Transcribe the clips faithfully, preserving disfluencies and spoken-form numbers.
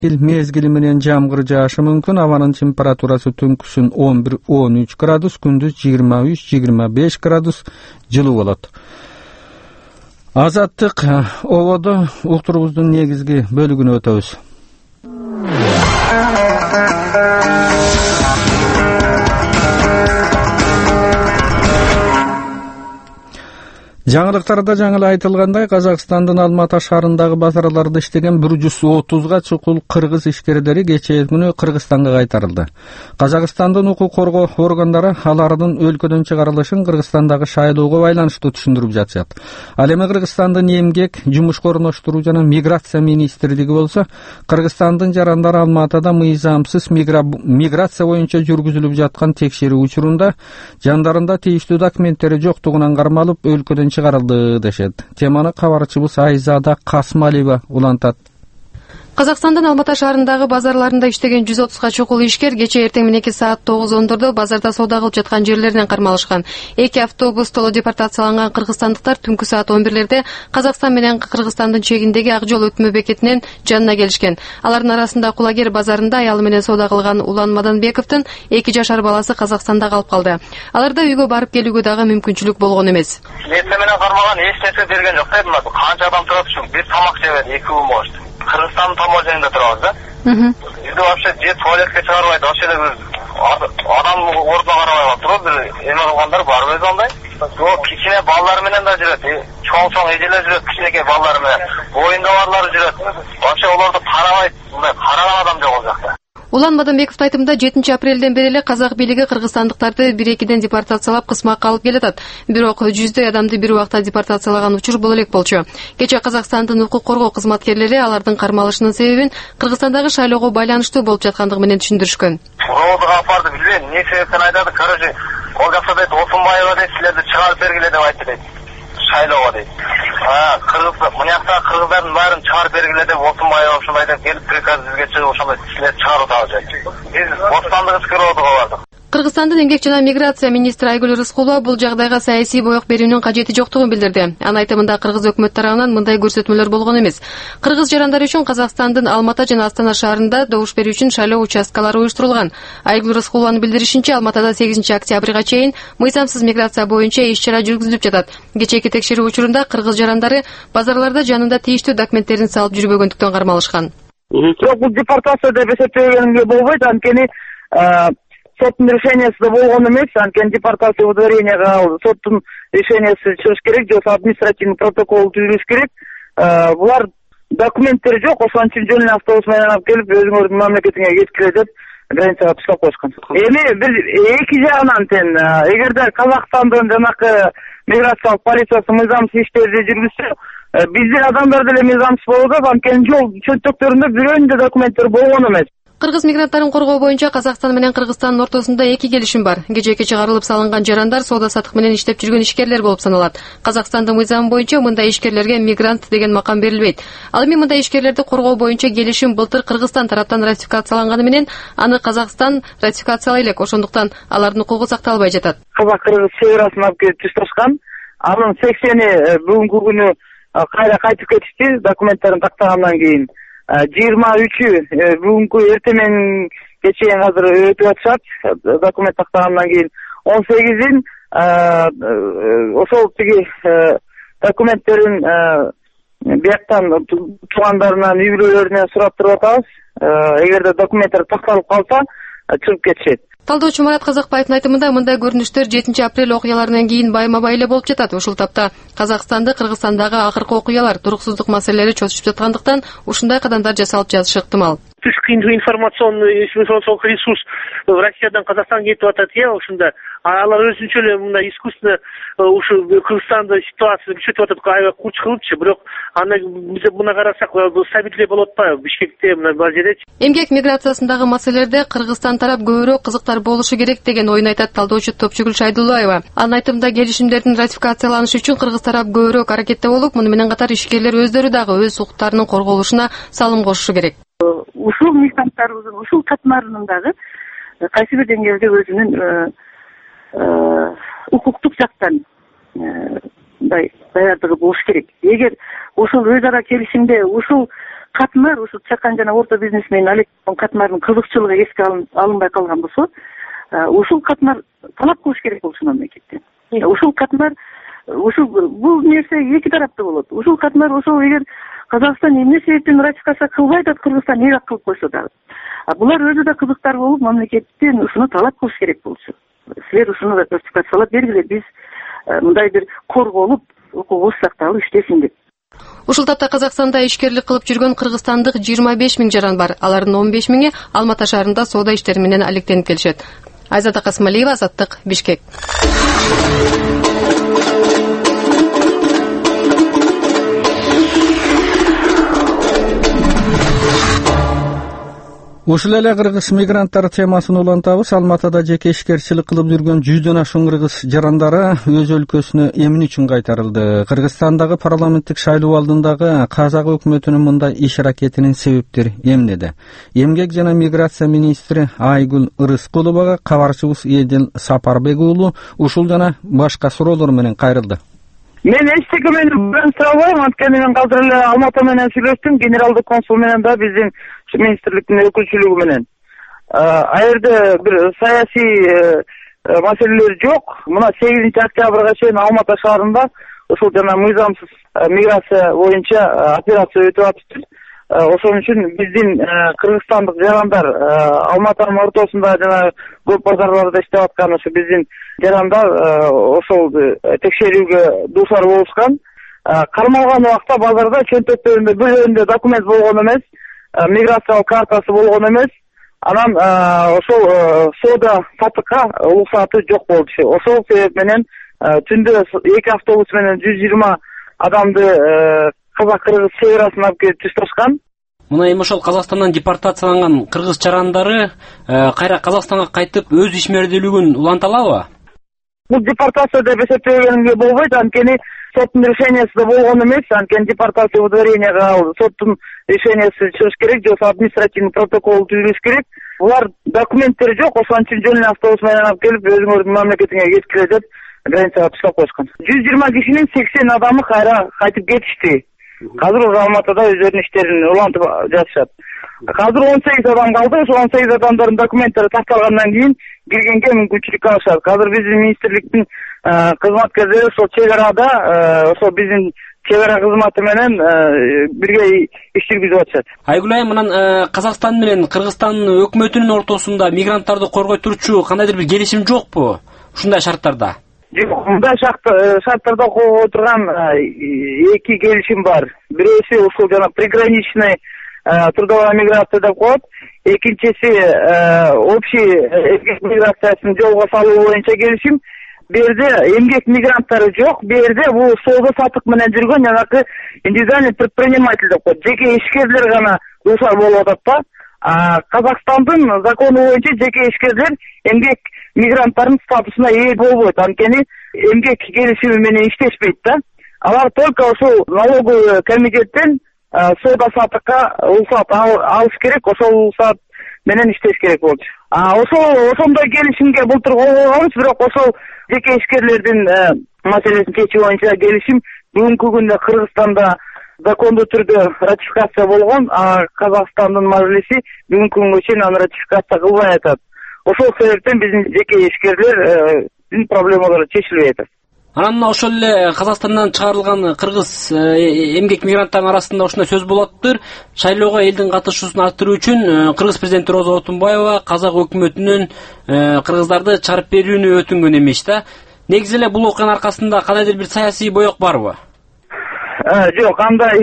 Mezgili менен жамгыр жаашы мүмкүн. Абанын температурасы түнкүсүн он бир он үч градус, күндүз жыйырма үч жыйырма беш градус жылуу болот. Азаттык ободо уктурубуздун негизги бөлүгүнө өтөбүз. Жаңылыктарда жаңы айтылгандай, Казакстандын Алматы шаарындагы базарларда иштеген бир жүз отузга чукул кыргыз ишкерлери кечээ күнү Кыргызстанга кайтарылды. Казакстандын укук коргоо органдары алардын өлкөдөн чыгарылышын Кыргызстандагы шайлоого байланыштуу түшүндүрүп жатышат. Ал эми Кыргызстандын эмгек, жумушка орноштуруу жана миграция министрлиги болсо, Кыргызстандын жарандары Алматыда мыйзамсыз миграция боюнча жүргүзүлүп жаткан текшерүү учурунда жандарында тийиштүү документтери жоктугунан кармалып өлкөдөн чыгарылды дешет. Теманы кабарчыбыз Айзада Касмалиева улантат. Казакстандын Алматы шаарындагы базарларында иштеген жүз отузга чукул ишкер кечээ эртең мененки саат тогуз ондордо базарда соода кылып жаткан жерлеринен кармалышкан. Эки автобус толо депортацияланган кыргызстандыктар түнкү саат он бирлерде Казакстан менен Кыргызстандын чегиндеги Ак жол өтмө бекетинен жанына келишкен. Алардын арасында Кулагер базарында аялы менен соода кылган Улан Маданбековдун эки жашар баласы Казакстанда калып калды. Аларда үйгө барып келүүгө дагы мүмкүнчүлүк болгон эмес. Нерсе менен кармаган эч нерсе берген жок да, канча адам турат ушул бир тамак жебет, эки үй может. Кыргызстандын таможенинде турабыз да. Бизди вообще же туалетке чыгарбайт, вообще адам ордуна карабай туруп бир эме кылгандар барбы өзү андай. О, кичине балдар менен да жүрөт, чоң-чоң эжелер жүрөт, кичинекей балдар менен. Боюнда барлары жүрөт. Вообще олорду карабайт, мындай караган адам жок ал жакта. Улан Маданбековдун айтымында жетинчи апрелден бери эле казак бийлиги кыргызстандыктарды бир-экиден депортациялап кысмакка алып келатат. Бирок жүздөй адамды бир убакта депортациялаган учур боло элек болчу. Кечээ Казакстандын укук коргоо кызматкерлери алардын кармалышынын себебин Кыргызстандагы шайлоого байланыштуу болуп жаткандыгы менен түшүндүрүшкөн. Роодуга апарды билбейм, эмне себептен айтады, короче, ол жакта дейт, Осунбаева дейт, силерди чыгарып бергиле деп айтты дейт. Шайлоого дейт. А, кыргыз, мынакта кыргыздардын баарын чыгарып бергиле деп Осунбаева ушундай деп келип приказ бизге чыгып ошондой силер чыгарып атабыз. Биз бостандык ишкер роодуга бардык. Кыргызстандын эмгек жана миграция министри Айгүл Рыскулова бул жагдайга саясий боек берүүнүн кажети жоктугун билдирди. Анын айтымында кыргыз өкмөт тарабынан мындай көрсөтмөлөр болгон эмес. Кыргыз жарандары үчүн Казакстандын Алматы жана Астана шаарында добуш берүү үчүн шайлоо участкалары уюштурулган. Айгүл Рыскулованын билдиришинче, Алматыда сегизинчи октябрга чейин мыйзамсыз миграция боюнча иш-чара жүргүзүлүп жатат. Кечээки текшерүү учурунда кыргыз жарандары базарларда жанында тийиштүү документтерин салып жүрбөгөндүктөн кармалышкан. Бирок бул депортация деп эсептегенге болбойт, анткени соттун решениясы да болгон эмес, анткени депортация удворенияга соттун решениясы чыгыш керек, же административный протокол түзүлүш керек. Булар документтери жок, ошон үчүн жөн эле автобус менен алып келип өзүңөрдүн мамлекетиңе кеткиле деп границага таштап коюшкан. Эми бир эки жагынан тең, эгерде Казакстандын жанакы миграциялык полициясы мыйзамсыз иштерди жүргүзсө, биздин адамдар деле мыйзамсыз болот, анткени жол чөнтөктөрүндө бирөөнүн да документтери болгон эмес. Кыргыз мигранттарын коргоо боюнча Казакстан менен Кыргызстандын ортосунда эки келишим бар. Кечээки чыгарылып салынган жарандар соода сатык менен иштеп жүргөн ишкерлер болуп саналат. Казакстандын мыйзамы боюнча мындай ишкерлерге мигрант деген макам берилбейт. Ал эми мындай ишкерлерди коргоо боюнча келишим былтыр Кыргызстан тараптан ратификацияланганы менен аны Казакстан ратификациялай элек, ошондуктан алардын укугу сакталбай жатат. Казак-кыргыз чегарасын алып келип түшташкан. Анын сексени бүгүнкү күнү кайра кайтып кетишти, документтерин тактагандан кийин. жыйырма үчү бүгүнкү эртең кечээ азыр өтүп атышат, документ тактагандан кийин. он сегизин ошол тиги документтерин бияктан туугандарынан, үй бүлөлөрүнөн сурап туруп атабыз. Эгерде документтер такталып калса, чыгып кетишет. Талдоочу Марат Казакбаевдин айтымында мындай көрүнүштөр жетинчи апрель окуяларынан кийин байма-бай эле болуп жатат. Ушул тапта Казакстанды Кыргызстандагы акыркы окуялар, туруксуздук маселелери чочуп жаткандыктан ушундай кадамдар жасалып жатышы ыктымал. Информационный информационный ресурс Россиядан Казакстанга кетип атат, э, ушунда. Алар өзүнчө эле мындай искусственно ушу Кыргызстанда ситуация күчөтүп атат, аябай курч кылыпчы, бирок аны биз мына карасак стабилдүү болуп атпайбы Бишкекте, мына базерде. Эмгек миграциясындагы маселелерде Кыргызстан тарап көбүрөөк кызыктар болушу керек деген оюн айтат талдоочу Топчугүл Шайдуллаева. Анын айтымында келишимдердин ратификацияланышы үчүн Кыргыз тарап көбүрөөк аракетте болуп, муну менен катар ишкерлер өздөрү дагы өз укуктарынын корголушуна салым кошушу керек. Ушул мигранттарыбыздын ушул катмарынын дагы кайсы бир деңгээлде өзүнүн укуктук жактан мындай даярдыгы болуш керек. Эгер ушул өз ара келишимде ушул Катмар ушу чакан жана орто бизнесмен Олег Катмардын кызыкчылыгы эске алынбай калган болсо, ушул Катмар талап кылыш керек болчу мамлекеттен. Ушул Катмар ушул бул нерсе эки тараптуу болот. Ушул Катмар ошол эгер Казакстан эмне себептен ратификация кылбайт, Кыргызстан эмне кылып койсо дагы. А булар өзү да кызыктар болуп, мамлекеттен ушуну талап кылыш керек болчу. Силер ушуну ратификациялап бергиле, биз мындай бир корголуп, укугубуз сакталып иштесин деп. Ушул тапта Казакстанда ишкерлик кылып жүргөн кыргызстандык жыйырма беш миң жаран бар. Алардын он беш миңи Алматы шаарында соода иштери менен алектенип келишет. Айзада Касмалиева, Азаттык, Бишкек. Ушул эле кыргыз мигранттары темасын улантабыз. Алматыда жеке ишкерчилик кылып жүргөн жүздөн ашуун кыргыз жарандары өз өлкөсүнө эмне үчүн кайтарылды? Кыргызстандагы парламенттик шайлоо алдындагы Казак өкмөтүнүн мындай иш аракетинин себептери эмнеде? Эмгек жана миграция министри Айгүл Ырыскуловага кабарчыбыз Эдил Сапарбек уулу ушул жана башка суроолор менен кайрылды. Мен эчтеке менен бөлүп турабайм, анткени мен азыр эле Алматы менен сүйлөштүм, генералдык консул менен да биздин министрликтин өкүлчүлүгү менен. А жерде бир саясий маселелер жок. Мына сегизинчи октябрга чейин Алматы шаарында ушул жана мыйзамсыз миграция боюнча операция өтүп атыптыр. Ошон үчүн биздин кыргызстандык жарандар Алматынын ортосунда жана көп базарларда иштеп аткан ошо биздин жарандар ошол текшерүүгө дуушар болушкан. Кармалган убакта базарда чөнтөктөрүндө бирөөнүндө документ болгон эмес, миграциялык картасы болгон эмес. Анан ошол соода сатыкка уруксаты жок болчу. Ошол себеп менен түндө эки автобус менен жүз жыйырма адамды казак-кыргыз чекарасына алып келип тушташкан. Мына эми ошол Казакстандан депортацияланган кыргыз жарандары кайра Казакстанга кайтып өз ишмердүүлүгүн уланта алабы? Бул депортация деп эсептегенге болбойт, анткени соттун решениясы да болгон эмес, анткени депортация удовлетворенияга соттун решениясы чыгыш керек, же административный протокол түзүлүш керек. Булар документтери жок, ошон үчүн жөн эле автобус менен алып келип өзүңөрдүн мамлекетиңе кеткиле деп границага туштап коюшкан. жүз жыйырма кишинин сексен адамы кайра кайтып кетишти. Казыр уже Алматыда өздөрүнүн иштерин улантып жатышат. Казыр он сегиз адам калды, ошол он сегиз адамдардын документтери такталгандан кийин киргенге мүмкүнчүлүк алышат. Казыр биздин министрликтин кызматкерлери ошол чек арада, ошол биздин чек ара кызматы менен бирге иш жүргүзүп атышат. Айгүл айым, анан Казакстан менен Кыргызстан өкмөтүнүн ортосунда мигранттарды коргой турчу кандайдыр бир келишим жокпу ушундай шарттарда? Жок, мындай шарттарда койгой турган эки келишим бар. Бирөөсү ушул жана приграничный трудовая миграция деп коет. Экинчиси общий эмгек миграциясын жолго салуу боюнча келишим. Бу жерде эмгек мигранттары жок. Бу жерде бул соода сатык менен жүргөн жанагы индивидуальный предприниматель деп коет. Жеке ишкерлер гана дуушар болуп атат да. Казакстандын закону боюнча жеке ишкерлер эмгек мигранттардын статусуна ээ болбойт, анткени эмгек келишими менен иштешпейт да. Алар только ошол налоговый комитеттен соода сатыкка уруксат алыш керек, ошол уруксат менен иштеш керек болчу. А ошол ошондой келишимге былтыр кол койганбыз, бирок ошол жеке ишкерлердин маселесин чечүү боюнча келишим бүгүнкү күндө Кыргызстанда закондуу түрдө ратификация болгон, а Казакстандын мажлиси бүгүнкү күнгө чейин аны ратификация кылбай атат. Ошол себептен биздин жеке ишкерлердин проблемалары чечилбей атат. Анан ошол эле Казакстандан чыгарылган кыргыз эмгек мигранттарынын арасында ушундай сөз болоттур. Шайлоого элдин катышуусун арттыруу үчүн кыргыз президенти Роза Отунбаева казак өкмөтүнүн кыргыздарды чыгарып берүүнү өтүнгөн эмес да. Негизи эле бул окуянын аркасында кандайдыр бир саясий боек барбы? Жок, андай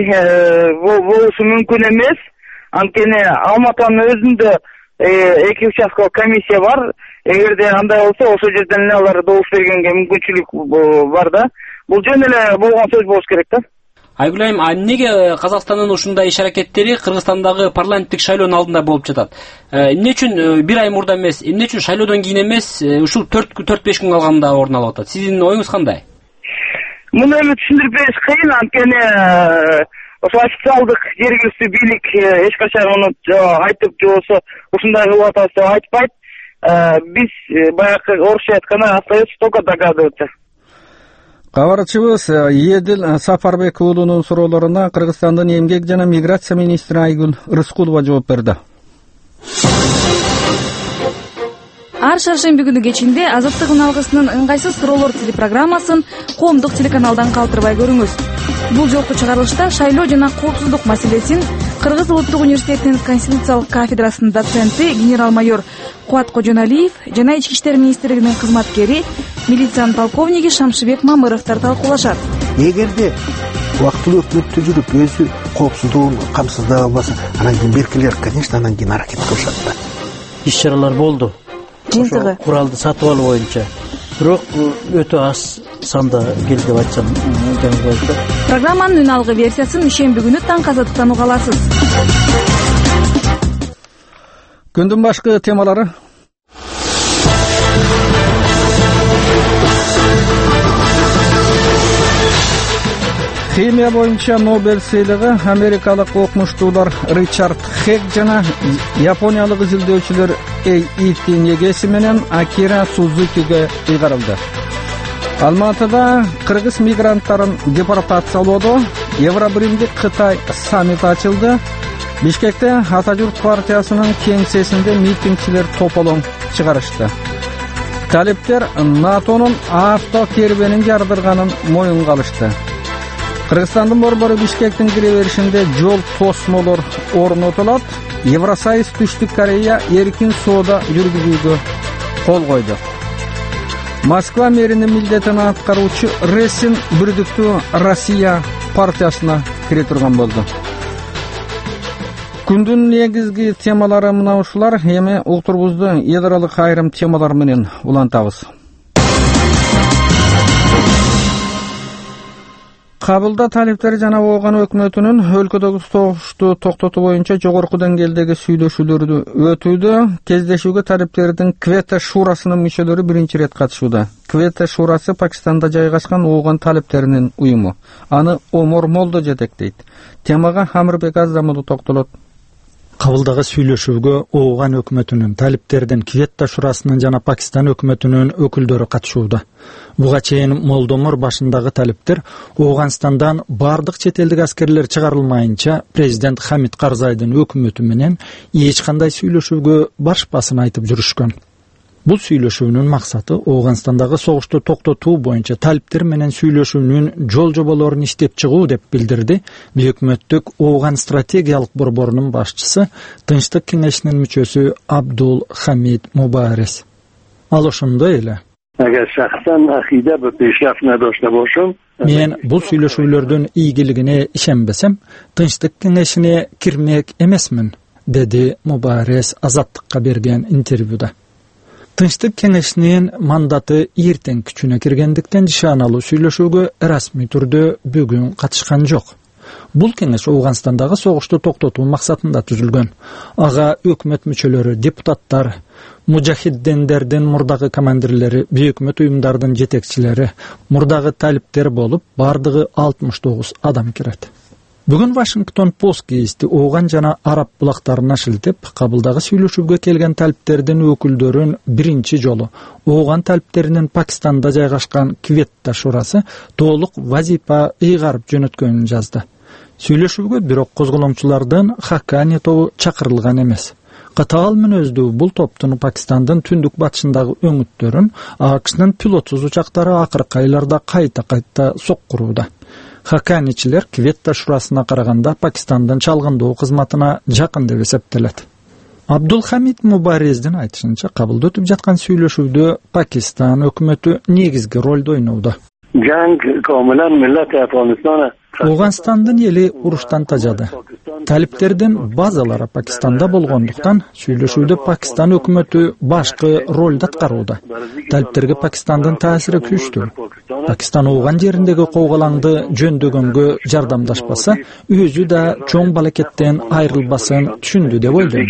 болушу мүмкүн эмес. Анткени Алматынын өзүндө эки участкалык комиссия бар. Эгерде андай болсо, ошол жерден эле алар добуш бергенге мүмкүнчүлүк бар да. Бул жөн эле болгон сөз болуш керек да. Айгүл айым, эмнеге Казакстандын ушундай иш аракеттери Кыргызстандагы парламенттик шайлоонун алдында болуп жатат? Эмне үчүн бир ай мурда эмес, эмне үчүн шайлоодон кийин эмес, ушул төрт беш күн калганда орун алып атат? Сиздин оюңуз кандай? Муну эми түшүндүрүп бериш кыйын, анткени ошо официалдык жергиликтүү бийлик эч качан муну айтып же болбосо ушундай кылып атабыз деп айтпайт. Биз баягы орусча айтканда остаётся только догадываться. Кабарчыбыз Едил Сапарбек уулунун суроолоруна Кыргызстандын эмгек жана миграция министри Айгүл Рыскулова жооп берди. Ар шаршемби күнү кечинде Азаттык алгысынын ыңгайсыз суроолор телепрограммасын коомдук телеканалдан калтырбай көрүңүз. Бул жолку чыгарылышта шайлоо жана коопсуздук маселесин Кыргыз улуттук университетинин конституциялык кафедрасынын доценти генерал-майор Кубат Кожоналиев жана Ички иштер министрлигинин кызматкери милициянын полковниги Шамшыбек Мамыровдор талкуулашат. Эгерде убактылуу өкмөттө жүрүп өзү коопсуздугун камсыздай албаса, анан кийин беркилер, конечно, анан кийин аракет кылышат да. Иш-чаралар болду. Жыйынтыгы куралды сатып алуу боюнча. Бирок өтө аз санда келди деп айтсам жаңы болду. Программанын үн алгы версиясын ишемби күнү таң казаттан уга аласыз. Күндүн башкы темалары. Химия боюнча Нобель сыйлыгы америкалык окумуштуулар Ричард Хек жана япониялык изилдөөчүлөр Эйити Негеси менен Акира Сузукиге ыйгарылды. Алматыда кыргыз мигранттарын депортациялоодо Евробиримдик Кытай саммити ачылды. Бишкекте Атажурт партиясынын кеңсесинде митингчилер тополоң чыгарышты. Талиптер НАТОнун авто кербенин жардырганын моюнга алышты. Кыргызстандын борбору Бишкектин кире беришинде жол тосмолор орнотулат. Евросоюз Түштүк Корея эркин соода жүргүзүүгө кол койду. Москва мэринин милдетин аткаруучу Ресин Бирдиктүү Россия партиясына кире турган болду. Күндүн негизги темалары мына ушулар. Эми уктурбузду ядролук айрым темалар менен улантабыз. Кабылда талиптер жана Ооган өкмөтүнүн өлкөдөгү согушту токтотуу боюнча жогорку деңгээлдеги сүйлөшүүлөрдү өтүүдө. Кездешүүгө талиптердин Квета шурасынын мүчөлөрү биринчи ирет катышууда. Квета шурасы Пакистанда жайгашкан Ооган талиптеринин уюму. Аны Омор Молдо жетектейт. Темага Хамырбек Аздамулу токтолот. Кабылдагы сүйлөшүүгө Ооган өкмөтүнүн, талиптердин Квета шурасынын жана Пакистан өкмөтүнүн өкүлдөрү катышууда. Буга чейин Молдомор башындагы талиптер Ооганстандан бардык чет элдик аскерлер чыгарылмайынча президент Хамид Карзайдын өкмөтү менен эч кандай сүйлөшүүгө барышпасын айтып жүрүшкөн. Бул сүйлөшүүнүн максаты Ооганстандагы согушту токтотуу боюнча талиптер менен сүйлөшүүнүн жол жоболорун иштеп чыгуу деп билдирди Өкмөттүк Ооган стратегиялык борборунун башчысы, Тынчтык кеңешинин мүчөсү Абдул Хамид Мубарес. Ал ошондой эле. Мен бул сүйлөшүүлөрдүн ийгилигине ишенбесем, Тынчтык кеңешине кирмек эмесмин, деди Мубарес Азаттыкка берген интервьюда. Тынчтык кеңешинин мандаты эртең күчүнө киргендиктен нишаналуу сүйлөшүүгө расмий түрдө бүгүн катышкан жок. Бул кеңеш Ооганстандагы согушту токтотуу максатында түзүлгөн. Ага өкмөт мүчөлөрү, депутаттар, мужахиддендердин мурдагы командирлери, өкмөт уюмдардын жетекчилери, мурдагы талиптер болуп, бардыгы алтымыш тогуз адам кирет. Бүгүн Вашингтон Пост гезити Ооган жана Араб булактарына шилтеп, кабылдагы сүйлөшүүгө келген талиптердин өкүлдөрүн биринчи жолу Ооган талиптеринин Пакистанда жайгашкан Квета шурасы толук вазипа ыйгарып жөнөткөнүн жазды. Сүйлөшүүгө бирок козголомчулардын Хаккани тобу чакырылган эмес. Катаал мүнөздүү бул топтун Пакистандын түндүк батышындагы өңүттөрүн АКШнын пилотсуз учактары акыркы айларда кайта-кайта соккурууда. Хакканичилер Квета шурасына караганда Пакистандын чалгындоо кызматына жакын деп эсептелет. Абдул Хамид Мубарездин айтышынча, кабылда өтүп жаткан сүйлөшүүдө Пакистан өкмөтү негизги ролду ойноодо. Ооганстандын эли уруштан тажады. Талиптердин базалары Пакистанда болгондуктан сүйлөшүүдө Пакистан өкмөтү башкы ролду аткарууда. Талиптерге Пакистандын таасири күчтүү. Пакистан Ооган жериндеги коогалаңды жөндөгөнгө жардамдашпаса, өзү да чоң балекеттен айрылбасын түшүндү деп ойлойм,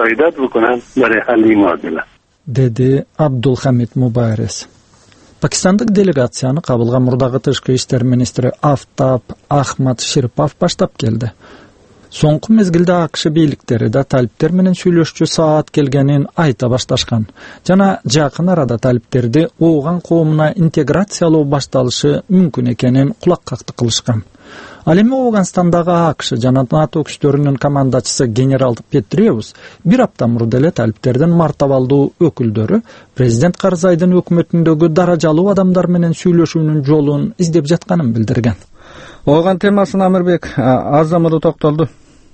деди Абдул Хамид Мубарес. Пакистандык делегацияны кабылга мурдагы тышкы иштер министри Афтаб Ахмад Ширпов баштап келди. Соңку мезгилде АКШ бийликтери да талиптер менен сүйлөшчү саат келгенин айта башташкан жана жакын арада талиптерди ооган коомуна интеграциялоо башталышы мүмкүн экенин кулаккакты кылышкан. Ал эми Ооганстандагы АКШ жана НАТО күчтөрүнүн командачысы генерал Петреус бир апта мурда эле талиптердин мартабалдуу өкүлдөрү президент Карзайдын өкмөтүндөгү даражалуу адамдар менен сүйлөшүүнүн жолун издеп жатканын билдирген. Ооган темасына Амирбек Азаматов токтолду.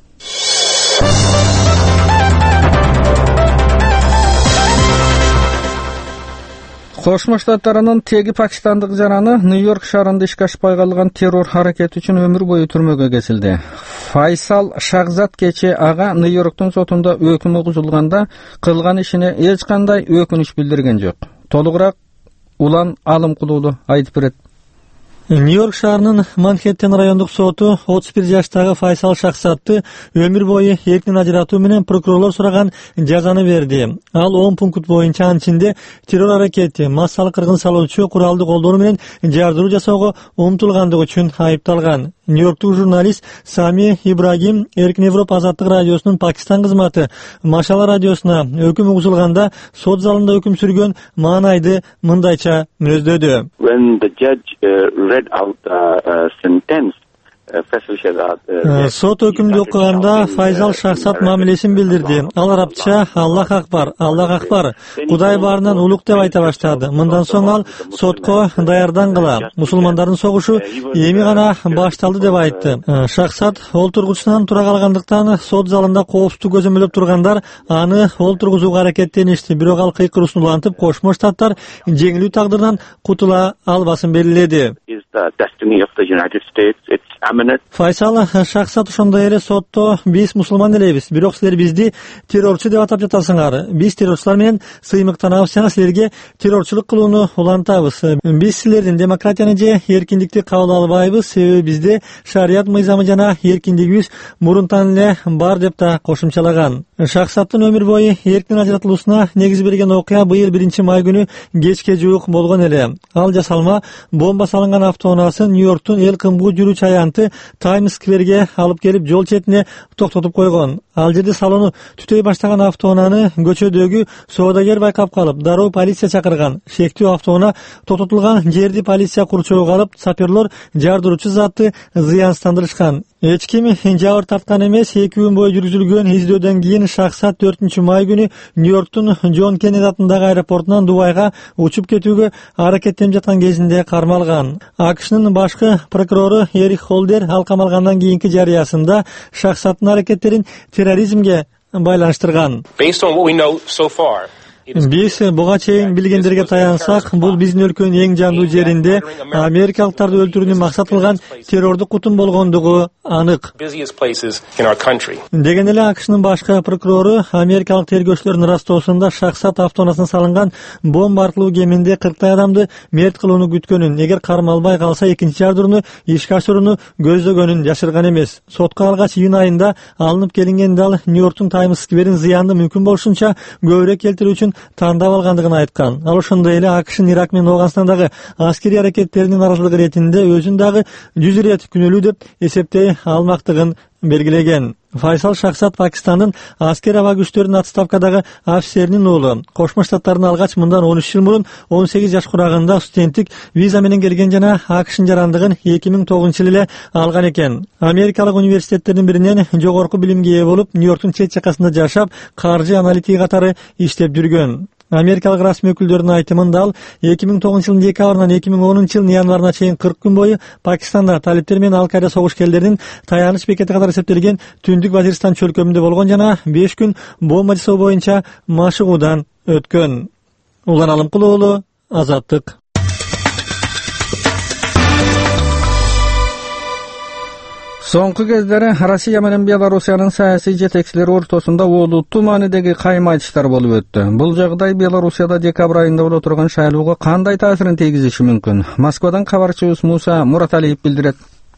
Кошмо Штаттарынын теги пакистандык жараны Нью-Йорк шаарында ишке ашпай калган террор аракети үчүн өмүр бою түрмөгө кесилди. Файсал Шахзат кече ага Нью-Йорктун сотунда өкүм угузулганда кылган ишине эч кандай өкүнүч билдирген жок. Толугураак Улан Алымкулуулу айтып берет. Нью-Йорк шаарынын Манхэттен райондук соту отуз бир жаштагы Файсал Шахзатты өмүр бою эркинен ажыратуу менен прокурорлор сураган жазаны берди. Ал он пункт боюнча анын ичинде террор аракети, массалык кыргын салуучу куралды колдоо менен жардыруу жасоого умтулгандыгы үчүн айыпталган. Нью-Йорктук журналист Сами Ибрагим Эркин Европа азаттык радиосунун Пакистан кызматы Машала радиосуна өкүм угузулганда сот залында өкүм сүргөн маанайды мындайча мүнөздөдү. When the judge uh, read out the uh, sentence, сот өкүмдү окуганда Файзал Шахзат мамилесин билдирди. Ал арабча «Аллах акбар, Аллах акбар, Кудай баарынан улук» деп айта баштады. Мындан соң ал сотко даярдангыла. Мусулмандардын согушу эми гана башталды деп айтты. Шахзат олтургучунан тура калгандыктан сот залында коопсуздук көзөмөлдөп тургандар аны олтургузууга аракеттеништи. Бирок ал кыйкыруусын улантып, Кошмо Штаттар жеңилүү тагдырынан кутула албасын белгиледи. Файсал Шахзат ошондой эле сотто биз мусулман элебиз, бирок силер бизди террорчу деп атап жатасыңар. Биз террорчулар менен сыймыктанабыз жана силерге террорчулук кылууну улантабыз. Биз силердин демократияны же эркиндикти кабыл албайбыз, себеби бизде шарият мыйзамы жана эркиндигибиз мурунтан эле бар деп да кошумчалаган. Шахзаттын өмүр бою эркинен ажыратылуусуна негиз берген окуя быйыл биринчи май күнү кечке жуук болгон эле. Ал жасалма бомба салынган автоунаасын Нью-Йорктун эл кымбуу жүрүүчү аянты Таймс скверге алып келип жол четине токтотуп койгон. Ал жерде салону түтөй баштаган автоунааны көчөдөгү соодагер байкап калып, дароо полиция чакырган. Шектүү автоунаа токтотулган жерди полиция курчоого алып, саперлор жардыруучу затты зыянсыздандырышкан. Эч ким жабыр тарткан эмес. эки күн бою жүргүзүлгөн издөөдөн кийин Шахзат төртүнчү май күнү Нью-Йорктун Джон Кеннеди атындагы аэропортунан Дубайга учуп кетүүгө аракеттенип жаткан кезинде кармалган. АКШнын башкы прокурору Эрик Холдер ал камалгандан кийинки жарыясында Шахзаттын аракеттерин терроризмге байланыштырган. Биз буга чейин билгендерге таянсак, бул биздин өлкөнүн эң жандуу жеринде америкалыктарды өлтүрүүнү максат кылган террордук кутум болгондугу анык. Деген эле АКШнын башкы прокурору америкалык тергөөчүлөрдүн ырастоосунда Шахзат автоунаасына салынган бомба аркылуу кеминде кырктай адамды мерт кылууну күткөнүн, эгер кармалбай калса экинчи жардырууну ишке ашырууну көздөгөнүн жашырган эмес. Сотко алгач июнь айында алынып келингенде ал Нью-Йорктун Таймс скверин зыянды мүмкүн болушунча көбүрөөк келтирүү үчүн тандап алгандыгын айткан. Ал ошондой эле АКШнын Ирак менен Ооганстандагы аскерий аракеттеринин наразылыгы иретинде өзүн дагы жүз ирет күнөөлүү деп эсептей алмактыгын белгилеген. Файсал Шахзат Пакистандын аскер аба күчтөрүнүн отставкадагы офицеринин уулу. Кошмо Штаттарына алгач мындан он үч жыл мурун он сегиз жаш курагында студенттик виза менен келген жана АКШнын жарандыгын эки миң тогузунчу жылы эле алган экен. Америкалык университеттердин биринен жогорку билимге ээ болуп, Нью-Йорктун чет жакасында жашап, каржы аналитиги катары иштеп жүргөн. Америкалык расмий өкүлдөрдүн айтымында ал эки миң тогузунчу жылдын декабрынан эки миң онунчу жылдын январына чейин кырк күн бою Пакистанда талиптер менен Ал-Каида согушкерлеринин таяныч бекети катары эсептелген Түндүк Вазиристан чөлкөмүндө болгон жана беш күн бомба жасоо боюнча машыгуудан өткөн. Улан Алымкулуулу, Азаттык. Соңку кездери Россия менен Белоруссиянын саясий жетекчилери ортосунда олуттуу маанидеги кайым айтыштар болуп өттү. Бул жагдай Белоруссияда декабрь айында боло турган шайлоого кандай таасирин тийгизиши мүмкүн? Москвадан кабарчыбыз Муса Мураталиев билдирет.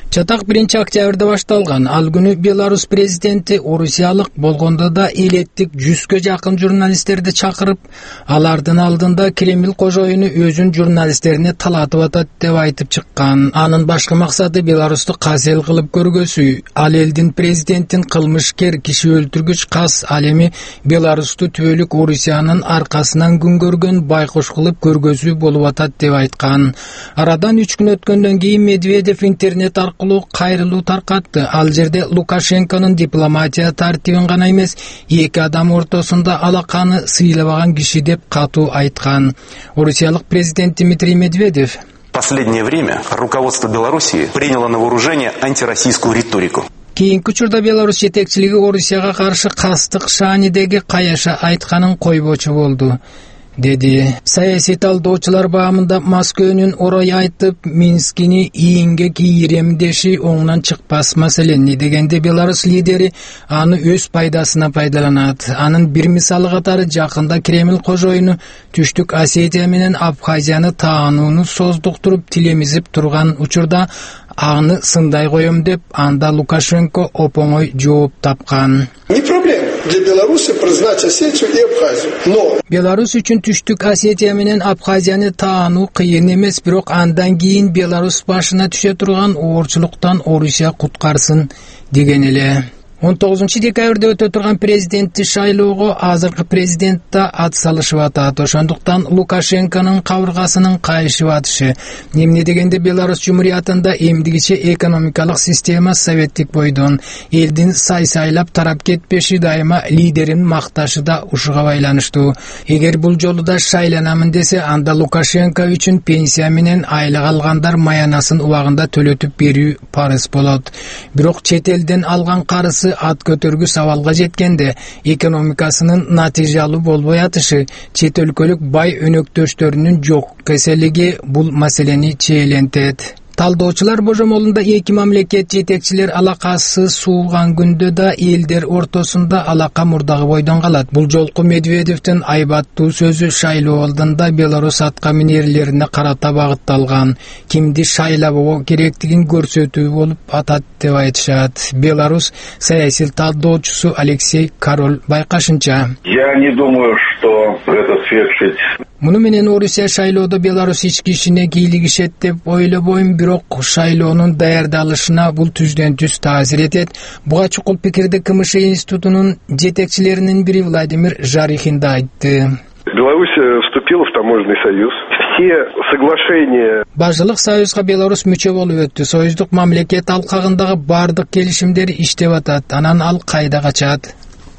Чатак биринчи октябрда башталган. Ал күнү Беларусь президенти орусиялык болгондо да элеттик жүзгө жакын журналисттерди чакырып, алардын алдында Кремль кожоюну өзүн журналисттерине талатып атат деп айтып чыккан. Анын башкы максаты Беларусту казел кылып көргөсү. Ал элдин президентин кылмышкер, киши өлтүргүч кас, ал эми Беларусту түбөлүк Орусиянын аркасынан күн көргөн байкуш кылып көргөсү болуп атат деп айткан. Арадан үч күн өткөндөн кийин Медведев интернет аркылуу кайрылуу таркатты. Ал жерде Лукашенконун дипломатия тартибин гана эмес, эки адам ортосунда алаканы сыйлабаган киши деп катуу айткан. Орусиялык президент Дмитрий Медведев: В последнее время руководство Белоруссии приняло на вооружение антироссийскую риторику. Кийинки учурда Беларусь жетекчилиги Орусияга каршы кастык шаанидеги каяша айтканын койбочу болду, деди. Саясий талдоочулар баамында Москөнүн орой айтып, Минскини ийинге кийиремдеши оңунан чыкпас маселени дегенде Беларусь лидери аны өз пайдасына пайдаланат. Анын бир мисалы катары жакында Кремль кожоюну Түштүк Осетия менен Абхазияны таанууну создуктуруп тилемизип турган учурда аны сындай коем деп, анда Лукашенко опоңой жооп тапкан. Не проблема для Беларуси признать Осетию и Абхазию, но Беларусь үчүн Түштүк Осетия менен Абхазияны таануу кыйын эмес, бирок андан кийин Беларусь башына түшө турган оорчулуктан Орусия куткарсын деген эле. он тогузунчу декабрда өтө турган президенттик шайлоого азыркы президент да ат салышып атат. Ошондуктан Лукашенконун кабыргасынын кайышып атышы. Эмне дегенде Беларусь жумуриятында эмдигиче экономикалык система советтик бойдон. Элдин сай-сайлап тарап кетпеши, дайыма лидерин макташы да ушуга байланыштуу. Эгер бул жолу да шайланамын десе, анда Лукашенко үчүн пенсия менен айлык алгандар маянасын убагында төлөтүп берүү парыз болот. Бирок чет элден алган карысы ат көтөргү сабалга жеткенде экономикасынын натыйжалуу болбой атышы, чет өлкөлүк бай өнөктөштөрүнүн жок кеселиги бул маселени чээлентет. Талдоочулар божомолунда эки мамлекет жетекчилер алакасы суулган күндө да элдер ортосунда алака мурдагы бойдон калат. Бул жолку Медведевдин айбаттуу сөзү шайлоо алдында Беларусь атка минерлерине карата багытталган. Кимди шайлабоо керектигин көрсөтүү болуп атат деп айтышат. Беларусь саясий талдоочусу Алексей Король байкашынча: Я не думаю, что это свершить. Муну менен Орусия шайлоодо Беларусь ички ишине кийлигишет деп ойлобойм, бирок шайлоонун даярдалышына бул түздөн түз таасир этет. Буга чукул пикирди КМШ институтунун жетекчилеринин бири Владимир Жарихин да айтты. Беларусь вступила в таможенный союз. Все соглашения. Бажылык союзга Беларусь мүчө болуп өттү. Союздук мамлекет алкагындагы бардык келишимдер иштеп атат. Анан ал кайда качат?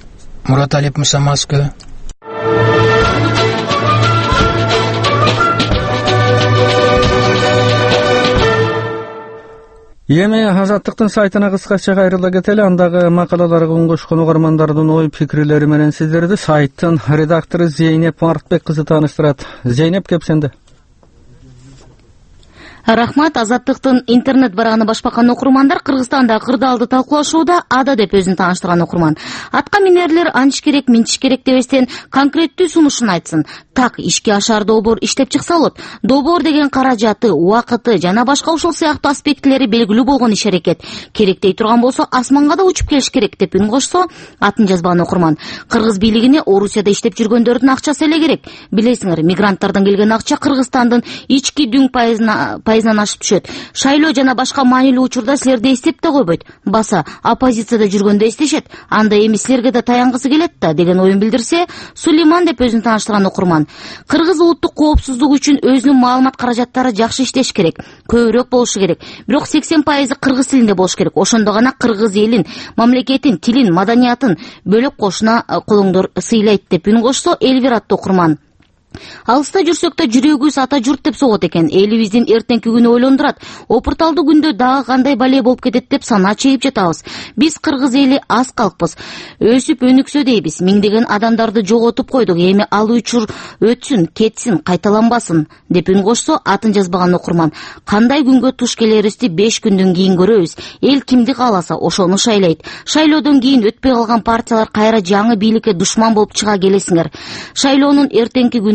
Мурат Алип Муса, Москва. Эми Азаттыктын сайтына кыскача кайрыла кетели. Андагы макалаларга үн кошкон угармандардын ой пикирлери менен сиздерди сайттын редактору Зейнеп Мартбек кызы тааныштырат. Зейнеп, кепсенде. Рахмат. Азаттыктын интернет барагына башпакан окурмандар Кыргызстанда кырдаалды талкуулашууда ада деп өзүн тааныштырган окурман. Атка минерлер анчиш керек, минчиш керек дебестен конкреттүү сунушун айтсын. Так ишке ашар долбоор иштеп чыкса болот. Долбоор деген каражаты, убакыты жана башка ушул сыяктуу аспекттери белгилүү болгон иш аракет. Керектей турган болсо асманга да учуп келиш керек деп үн кошсо, атын жазбаган окурман. Кыргыз бийлигине Орусияда иштеп жүргөндөрдүн акчасы эле керек. Билесиңер, мигранттардан келген акча Кыргызстандын ички дүң пайызына пайызынан ашып түшөт. Шайлоо жана башка маанилүү учурда силерди эстеп да койбойт. Баса оппозицияда жүргөндө эстешет. Анда эми силерге да таянгысы келет да деген оюн билдирсе, Сулейман деп өзүн тааныштырган окурман. Кыргыз улуттук коопсуздук үчүн өзүнүн маалымат каражаттары жакшы иштеш керек, көбүрөөк болушу керек. Бирок сексен пайызы кыргыз тилинде болуш керек. Ошондо гана кыргыз элин, мамлекетин, тилин, маданиятын бөлөк кошуна колуңдор сыйлайт деп үн кошсо, Элвир аттуу окурман. Алыста жүрсөк да жүрөгүбүз ата журт деп согот экен. Элибиздин эртеңки күнү ойлондурат. Опурталдуу күндө дагы кандай бале болуп кетет деп сана чегип жатабыз. Биз кыргыз эли аз калкпыз. Өсүп өнүксө дейбиз. Миңдеген адамдарды жоготуп койдук. Эми ал учур өтсүн, кетсин, кайталанбасын деп үн кошсо, атын жазбаган окурман. Кандай күнгө туш келерибизди беш күндөн кийин көрөбүз. Эл кимди кааласа ошону шайлайт. Шайлоодон кийин өтпөй калган партиялар кайра жаңы бийликке душман болуп чыга келесиңер. Шайлоонун эртеңки күнү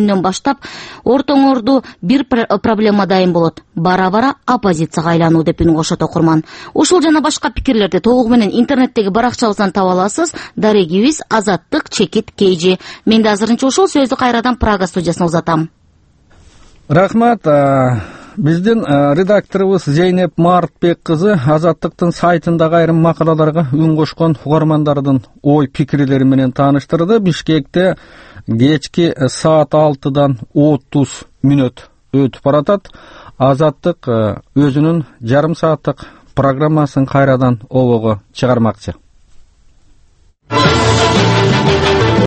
күнүнөн баштап ортоңорду бир проблема дайым болот, бара-бара оппозицияга айлануу деп үн кошот окурман. Ушул жана башка пикирлерди толугу менен интернеттеги баракчабыздан таба аласыз. Дарегибиз Азаттык Чекит Кейжи. Мен да азырынча ушул сөздү кайрадан Прага студиясына узатам. Рахмат. Биздин редакторубуз Зейнеп Мартбек кызы Азаттыктын сайтындагы айрым макалаларга үн кошкон угармандардын ой пикирлери менен тааныштырды. Бишкекте кечки саат алтыдан отуз мүнөт өтүп баратат. Азаттык өзүнүн жарым сааттык программасын кайрадан обого чыгармакчы.